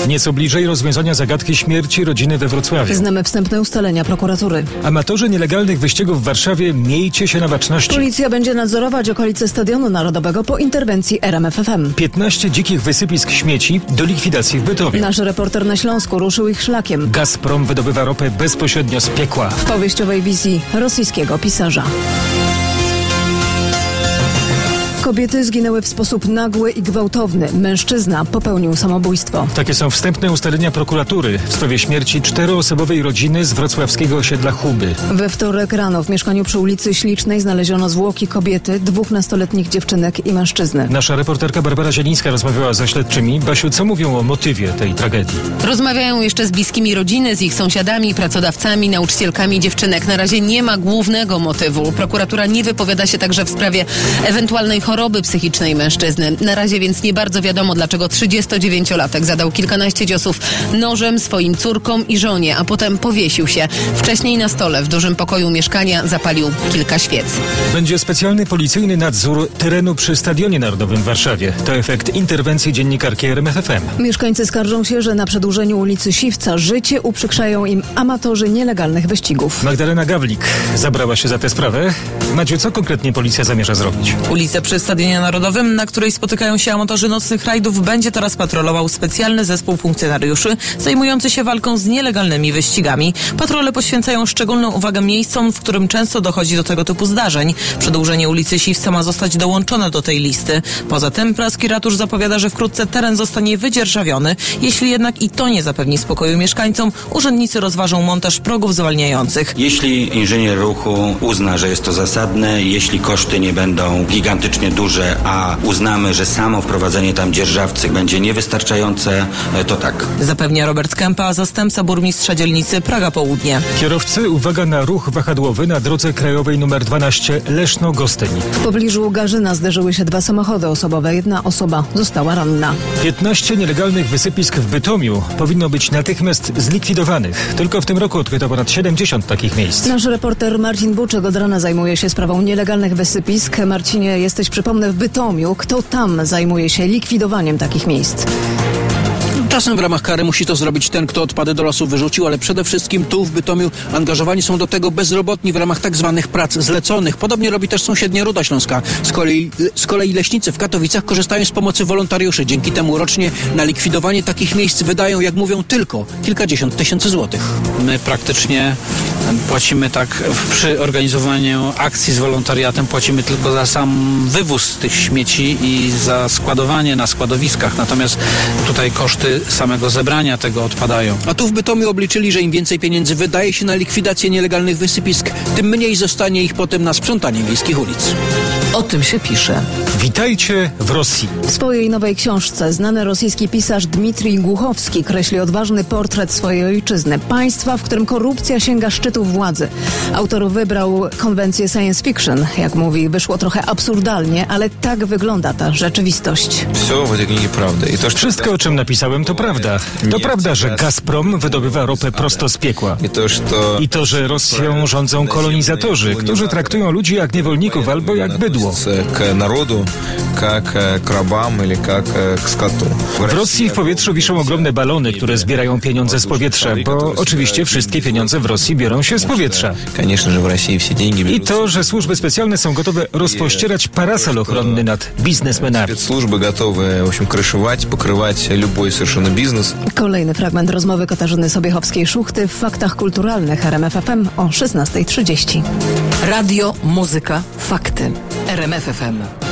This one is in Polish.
Nieco bliżej rozwiązania zagadki śmierci rodziny we Wrocławiu. Znamy wstępne ustalenia prokuratury. Amatorzy nielegalnych wyścigów w Warszawie, miejcie się na baczności. Policja będzie nadzorować okolice Stadionu Narodowego po interwencji RMF FM. 15 dzikich wysypisk śmieci do likwidacji w Bytomiu. Nasz reporter na Śląsku ruszył ich szlakiem. Gazprom wydobywa ropę bezpośrednio z piekła. W powieściowej wizji rosyjskiego pisarza. Kobiety zginęły w sposób nagły i gwałtowny. Mężczyzna popełnił samobójstwo. Takie są wstępne ustalenia prokuratury w sprawie śmierci 4-osobowej rodziny z wrocławskiego osiedla Huby. We wtorek rano w mieszkaniu przy ulicy Ślicznej znaleziono zwłoki kobiety, 2 nastoletnich dziewczynek i mężczyzny. Nasza reporterka Barbara Zielińska rozmawiała ze śledczymi. Basiu, co mówią o motywie tej tragedii? Rozmawiają jeszcze z bliskimi rodziny, z ich sąsiadami, pracodawcami, nauczycielkami dziewczynek. Na razie nie ma głównego motywu. Prokuratura nie wypowiada się także w sprawie ewentualnej choroby psychicznej mężczyzny. Na razie więc nie bardzo wiadomo, dlaczego 39-latek zadał kilkanaście ciosów nożem swoim córkom i żonie, a potem powiesił się. Wcześniej na stole w dużym pokoju mieszkania zapalił kilka świec. Będzie specjalny policyjny nadzór terenu przy Stadionie Narodowym w Warszawie. To efekt interwencji dziennikarki RMF FM. Mieszkańcy skarżą się, że na przedłużeniu ulicy Siwca życie uprzykrzają im amatorzy nielegalnych wyścigów. Magdalena Gawlik zabrała się za tę sprawę. Maciu, co konkretnie policja zamierza zrobić? Ulicę przy Stadionie Narodowym, na której spotykają się amatorzy nocnych rajdów, będzie teraz patrolował specjalny zespół funkcjonariuszy zajmujący się walką z nielegalnymi wyścigami. Patrole poświęcają szczególną uwagę miejscom, w którym często dochodzi do tego typu zdarzeń. Przedłużenie ulicy Siwca ma zostać dołączone do tej listy. Poza tym praski ratusz zapowiada, że wkrótce teren zostanie wydzierżawiony. Jeśli jednak i to nie zapewni spokoju mieszkańcom, urzędnicy rozważą montaż progów zwalniających. Jeśli inżynier ruchu uzna, że jest to zasadne, jeśli koszty nie będą gigantycznie duże, a uznamy, że samo wprowadzenie tam dzierżawcy będzie niewystarczające, to tak. Zapewnia Robert Kępa, zastępca burmistrza dzielnicy Praga Południe. Kierowcy, uwaga na ruch wahadłowy na drodze krajowej nr 12 Leszno-Gostyń. W pobliżu Garzyna zderzyły się 2 samochody osobowe. 1 osoba została ranna. 15 nielegalnych wysypisk w Bytomiu powinno być natychmiast zlikwidowanych. Tylko w tym roku odkryto ponad 70 takich miejsc. Nasz reporter Marcin Buczek od rana zajmuje się sprawą nielegalnych wysypisk. Marcinie, jesteś, przypomnę, w Bytomiu. Kto tam zajmuje się likwidowaniem takich miejsc? Czasem w ramach kary musi to zrobić ten, kto odpady do lasu wyrzucił, ale przede wszystkim tu w Bytomiu angażowani są do tego bezrobotni w ramach tak zwanych prac zleconych. Podobnie robi też sąsiednia Ruda Śląska. Z kolei leśnicy w Katowicach korzystają z pomocy wolontariuszy. Dzięki temu rocznie na likwidowanie takich miejsc wydają, jak mówią, tylko kilkadziesiąt tysięcy złotych. My praktycznie płacimy tak przy organizowaniu akcji z wolontariatem, płacimy tylko za sam wywóz tych śmieci i za składowanie na składowiskach. Natomiast tutaj koszty samego zebrania tego odpadają. A tu w Bytomiu obliczyli, że im więcej pieniędzy wydaje się na likwidację nielegalnych wysypisk, tym mniej zostanie ich potem na sprzątanie miejskich ulic. O tym się pisze. Witajcie w Rosji. W swojej nowej książce znany rosyjski pisarz Dmitrij Głuchowski kreśli odważny portret swojej ojczyzny. Państwa, w którym korupcja sięga szczytów władzy. Autor wybrał konwencję science fiction. Jak mówi, wyszło trochę absurdalnie, ale tak wygląda ta rzeczywistość. Wszystko, o czym napisałem, to prawda. To prawda, że Gazprom wydobywa ropę prosto z piekła. I to, że Rosją rządzą kolonizatorzy, którzy traktują ludzi jak niewolników albo jak bydło. W Rosji w powietrzu wiszą ogromne balony, które zbierają pieniądze z powietrza, bo oczywiście wszystkie pieniądze w Rosji biorą się z powietrza. I to, że służby specjalne są gotowe rozpościerać parasol ochronny nad biznesmenami. Kolejny fragment rozmowy Katarzyny Sobiechowskiej-Szuchty w Faktach Kulturalnych RMF FM o 16:30. Radio, muzyka, fakty. RMF FM.